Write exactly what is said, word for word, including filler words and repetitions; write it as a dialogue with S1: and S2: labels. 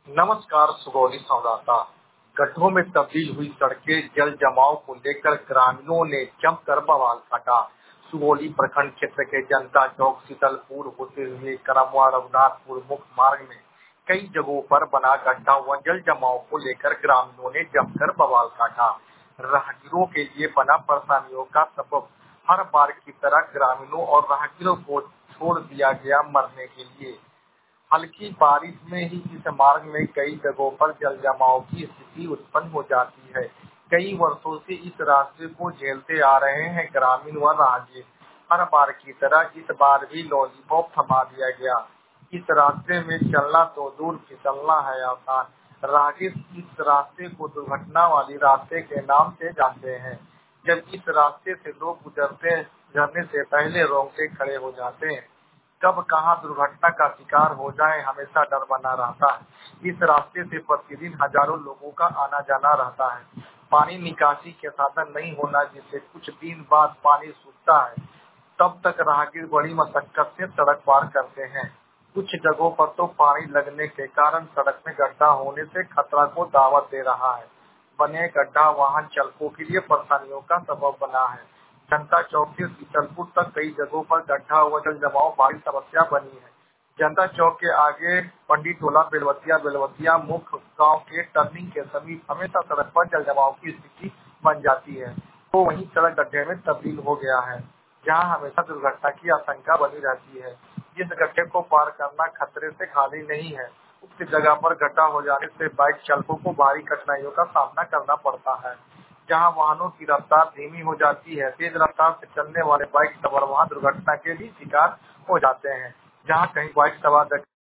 S1: नमस्कार सुगौली संवाददाता। गड्ढों में तब्दील हुई सड़कें, जल जमाव को लेकर ग्रामीणों ने जमकर बवाल काटा। सुगौली प्रखंड क्षेत्र के जनता चौक शीतलपुर होते हुए करमवा रघुनाथपुर मुख्य मार्ग में कई जगहों पर बना गड्ढा व जल जमाव को लेकर ग्रामीणों ने जमकर बवाल काटा। राहगीरों के लिए बना परेशानियों का सबब हर बार की तरह ग्रामीणों और राहगीरों को छोड़ दिया गया मरने के लिए। हल्की बारिश में ही इस मार्ग में कई जगहों पर जल जमाव की स्थिति उत्पन्न हो जाती है। कई वर्षों से इस रास्ते को झेलते आ रहे हैं ग्रामीण व राहगीर। हर बार की तरह इस बार भी लॉलीपॉप थमा दिया गया। इस रास्ते में चलना तो दूर, फिसलना है आसान। राहगीर इस रास्ते को दुर्घटना वाली रास्ते के नाम से जानते हैं। जब इस रास्ते से लोग गुजरते गुजरने से पहले रोंगटे खड़े हो जाते हैं। कब कहां दुर्घटना का शिकार हो जाए, हमेशा डर बना रहता है। इस रास्ते से प्रतिदिन हजारों लोगों का आना जाना रहता है। पानी निकासी के साधन नहीं होना, जिससे कुछ दिन बाद पानी सूखता है। तब तक राहगीर बड़ी मशक्कत से सड़क पार करते हैं। कुछ जगहों पर तो पानी लगने के कारण सड़क में गड्ढा होने से खतरा को दावत दे रहा है। बने गड्ढा वाहन चालकों के लिए परेशानियों का सबब बना है। जनता चौक से शीतलपुर तक कई जगहों पर गड्ढा व जल जमाव बड़ी समस्या बनी है। जनता चौक के आगे पंडित टोला बेलवतिया बेलवतिया मुख्य गांव के टर्निंग के समीप हमेशा सड़क पर जल जमाव की स्थिति बन जाती है। तो वहीं सड़क गड्ढे में तब्दील हो गया है, जहां हमेशा दुर्घटना की आशंका बनी रहती है। इस गड्ढे को पार करना खतरे से खाली नहीं है। उक्त जगह पर गड्ढा हो जाने से बाइक चालकों को भारी कठिनाइयों का सामना करना पड़ता है। जहां वाहनों की रफ्तार धीमी हो जाती है, तेज रफ्तार से चलने वाले बाइक सवार वहां दुर्घटना के भी शिकार हो जाते हैं। जहां कहीं बाइक सवार